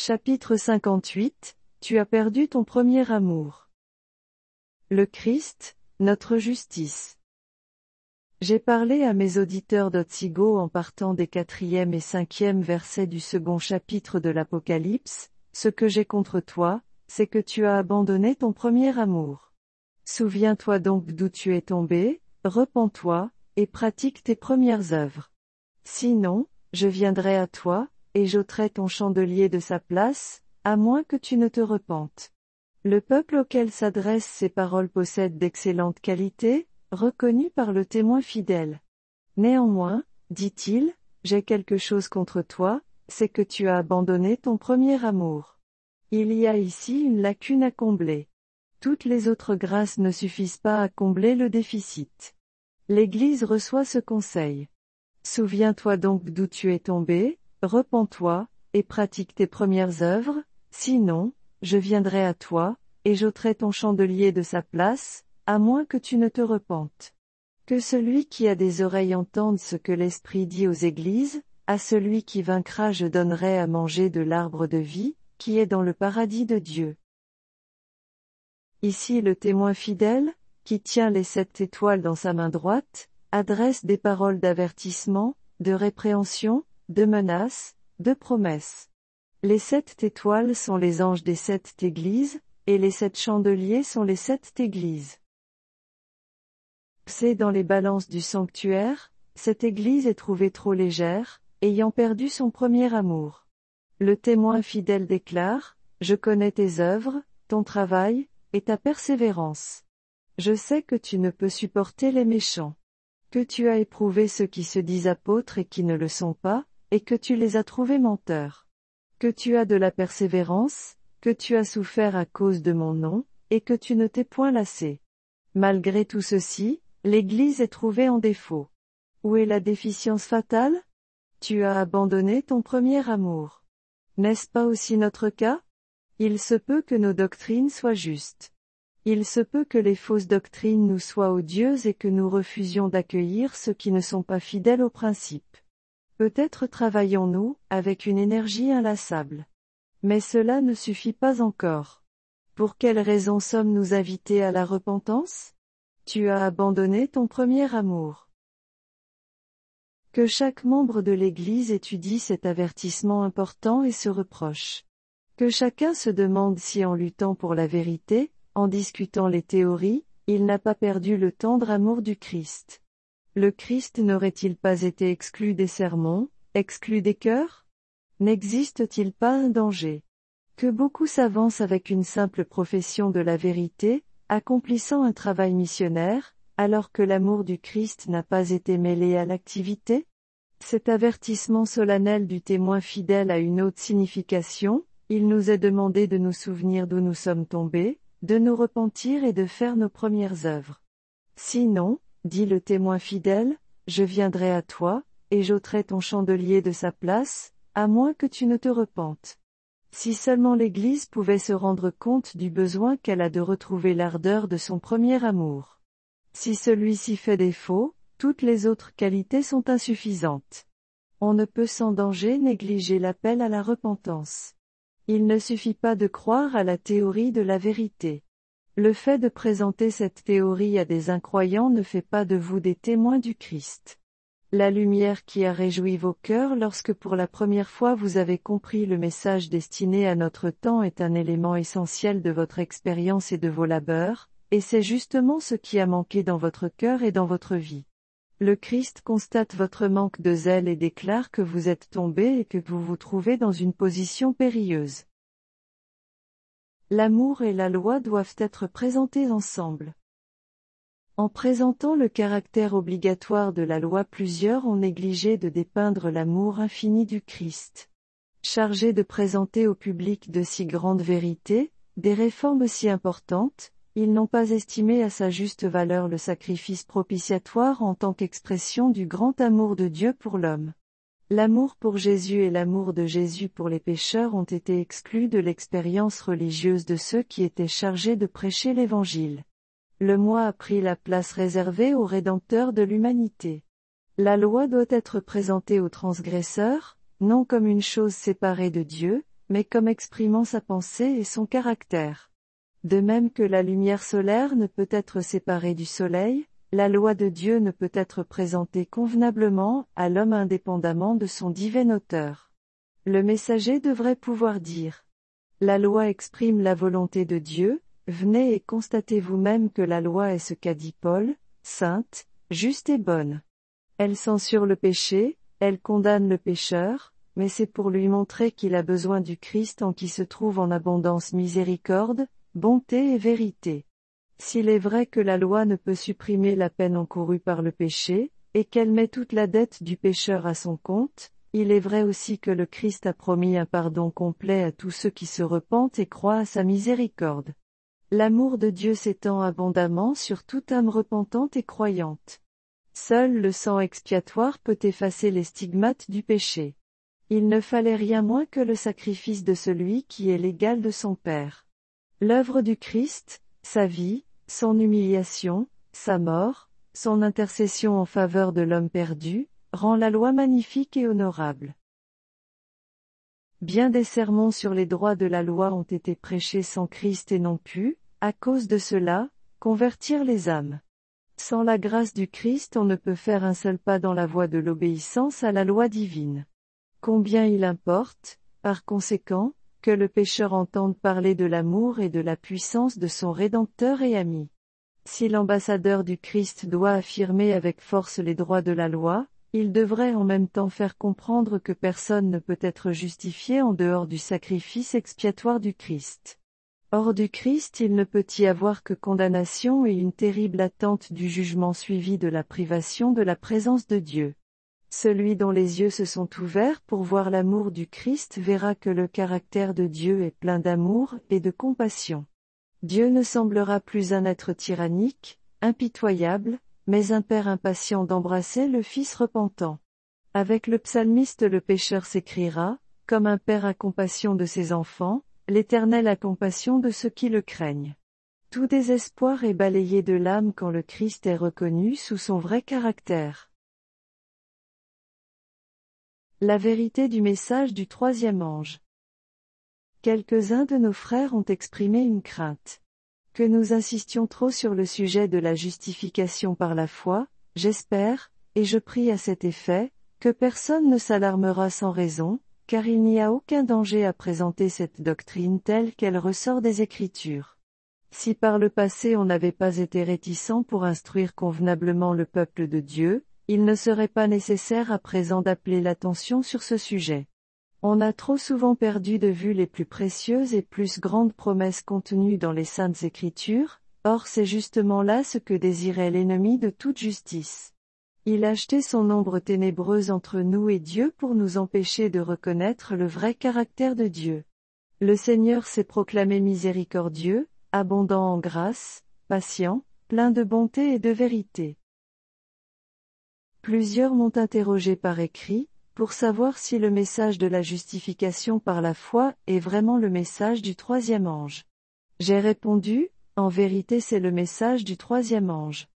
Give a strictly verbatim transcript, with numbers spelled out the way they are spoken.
Chapitre cinquante-huit, Tu as perdu ton premier amour. Le Christ, notre justice. J'ai parlé à mes auditeurs d'Otsigo en partant des quatrième et cinquième versets du second chapitre de l'Apocalypse. Ce que j'ai contre toi, c'est que tu as abandonné ton premier amour. Souviens-toi donc d'où tu es tombé, repens-toi, et pratique tes premières œuvres. Sinon, je viendrai à toi, et j'ôterai ton chandelier de sa place, à moins que tu ne te repentes. Le peuple auquel s'adressent ces paroles possède d'excellentes qualités, reconnues par le témoin fidèle. Néanmoins, dit-il, j'ai quelque chose contre toi, c'est que tu as abandonné ton premier amour. Il y a ici une lacune à combler. Toutes les autres grâces ne suffisent pas à combler le déficit. L'Église reçoit ce conseil. Souviens-toi donc d'où tu es tombé, repens-toi, et pratique tes premières œuvres, sinon, je viendrai à toi, et j'ôterai ton chandelier de sa place, à moins que tu ne te repentes. Que celui qui a des oreilles entende ce que l'Esprit dit aux églises, à celui qui vaincra je donnerai à manger de l'arbre de vie, qui est dans le paradis de Dieu. Ici le témoin fidèle, qui tient les sept étoiles dans sa main droite, adresse des paroles d'avertissement, de répréhension, de menaces, de promesses. Les sept étoiles sont les anges des sept églises, et les sept chandeliers sont les sept églises. C'est dans les balances du sanctuaire, cette église est trouvée trop légère, ayant perdu son premier amour. Le témoin fidèle déclare, « Je connais tes œuvres, ton travail, et ta persévérance. Je sais que tu ne peux supporter les méchants. Que tu as éprouvé ceux qui se disent apôtres et qui ne le sont pas, et que tu les as trouvés menteurs. Que tu as de la persévérance, que tu as souffert à cause de mon nom, et que tu ne t'es point lassé. Malgré tout ceci, l'Église est trouvée en défaut. Où est la déficience fatale? Tu as abandonné ton premier amour. N'est-ce pas aussi notre cas? Il se peut que nos doctrines soient justes. Il se peut que les fausses doctrines nous soient odieuses et que nous refusions d'accueillir ceux qui ne sont pas fidèles aux principes. Peut-être travaillons-nous, avec une énergie inlassable. Mais cela ne suffit pas encore. Pour quelle raison sommes-nous invités à la repentance? Tu as abandonné ton premier amour. Que chaque membre de l'Église étudie cet avertissement important et se reproche. Que chacun se demande si en luttant pour la vérité, en discutant les théories, il n'a pas perdu le tendre amour du Christ. Le Christ n'aurait-il pas été exclu des sermons, exclu des cœurs? N'existe-t-il pas un danger? Que beaucoup s'avancent avec une simple profession de la vérité, accomplissant un travail missionnaire, alors que l'amour du Christ n'a pas été mêlé à l'activité? Cet avertissement solennel du témoin fidèle a une haute signification, il nous est demandé de nous souvenir d'où nous sommes tombés, de nous repentir et de faire nos premières œuvres. Sinon, dit le témoin fidèle, je viendrai à toi, et j'ôterai ton chandelier de sa place, à moins que tu ne te repentes. Si seulement l'Église pouvait se rendre compte du besoin qu'elle a de retrouver l'ardeur de son premier amour. Si celui-ci fait défaut, toutes les autres qualités sont insuffisantes. On ne peut sans danger négliger l'appel à la repentance. Il ne suffit pas de croire à la théorie de la vérité. Le fait de présenter cette théorie à des incroyants ne fait pas de vous des témoins du Christ. La lumière qui a réjoui vos cœurs lorsque pour la première fois vous avez compris le message destiné à notre temps est un élément essentiel de votre expérience et de vos labeurs, et c'est justement ce qui a manqué dans votre cœur et dans votre vie. Le Christ constate votre manque de zèle et déclare que vous êtes tombé et que vous vous trouvez dans une position périlleuse. L'amour et la loi doivent être présentés ensemble. En présentant le caractère obligatoire de la loi, plusieurs ont négligé de dépeindre l'amour infini du Christ. Chargés de présenter au public de si grandes vérités, des réformes si importantes, ils n'ont pas estimé à sa juste valeur le sacrifice propitiatoire en tant qu'expression du grand amour de Dieu pour l'homme. L'amour pour Jésus et l'amour de Jésus pour les pécheurs ont été exclus de l'expérience religieuse de ceux qui étaient chargés de prêcher l'Évangile. Le moi a pris la place réservée au Rédempteur de l'humanité. La loi doit être présentée aux transgresseurs, non comme une chose séparée de Dieu, mais comme exprimant sa pensée et son caractère. De même que la lumière solaire ne peut être séparée du soleil, la loi de Dieu ne peut être présentée convenablement à l'homme indépendamment de son divin auteur. Le messager devrait pouvoir dire: la loi exprime la volonté de Dieu, venez et constatez vous-même que la loi est ce qu'a dit Paul, sainte, juste et bonne. Elle censure le péché, elle condamne le pécheur, mais c'est pour lui montrer qu'il a besoin du Christ en qui se trouve en abondance miséricorde, bonté et vérité. S'il est vrai que la loi ne peut supprimer la peine encourue par le péché, et qu'elle met toute la dette du pécheur à son compte, il est vrai aussi que le Christ a promis un pardon complet à tous ceux qui se repentent et croient à sa miséricorde. L'amour de Dieu s'étend abondamment sur toute âme repentante et croyante. Seul le sang expiatoire peut effacer les stigmates du péché. Il ne fallait rien moins que le sacrifice de celui qui est l'égal de son Père. L'œuvre du Christ, sa vie, son humiliation, sa mort, son intercession en faveur de l'homme perdu, rend la loi magnifique et honorable. Bien des sermons sur les droits de la loi ont été prêchés sans Christ et n'ont pu, à cause de cela, convertir les âmes. Sans la grâce du Christ on ne peut faire un seul pas dans la voie de l'obéissance à la loi divine. Combien il importe, par conséquent, que le pécheur entende parler de l'amour et de la puissance de son Rédempteur et ami. Si l'ambassadeur du Christ doit affirmer avec force les droits de la loi, il devrait en même temps faire comprendre que personne ne peut être justifié en dehors du sacrifice expiatoire du Christ. Hors du Christ il ne peut y avoir que condamnation et une terrible attente du jugement suivi de la privation de la présence de Dieu. Celui dont les yeux se sont ouverts pour voir l'amour du Christ verra que le caractère de Dieu est plein d'amour et de compassion. Dieu ne semblera plus un être tyrannique, impitoyable, mais un Père impatient d'embrasser le Fils repentant. Avec le psalmiste le pécheur s'écriera, comme un Père a compassion de ses enfants, l'Éternel a compassion de ceux qui le craignent. Tout désespoir est balayé de l'âme quand le Christ est reconnu sous son vrai caractère. La vérité du message du troisième ange. Quelques-uns de nos frères ont exprimé une crainte. Que nous insistions trop sur le sujet de la justification par la foi, j'espère, et je prie à cet effet, que personne ne s'alarmera sans raison, car il n'y a aucun danger à présenter cette doctrine telle qu'elle ressort des Écritures. Si par le passé on n'avait pas été réticent pour instruire convenablement le peuple de Dieu, il ne serait pas nécessaire à présent d'appeler l'attention sur ce sujet. On a trop souvent perdu de vue les plus précieuses et plus grandes promesses contenues dans les Saintes Écritures, or c'est justement là ce que désirait l'ennemi de toute justice. Il a jeté son ombre ténébreuse entre nous et Dieu pour nous empêcher de reconnaître le vrai caractère de Dieu. Le Seigneur s'est proclamé miséricordieux, abondant en grâce, patient, plein de bonté et de vérité. Plusieurs m'ont interrogé par écrit, pour savoir si le message de la justification par la foi est vraiment le message du troisième ange. J'ai répondu, en vérité c'est le message du troisième ange.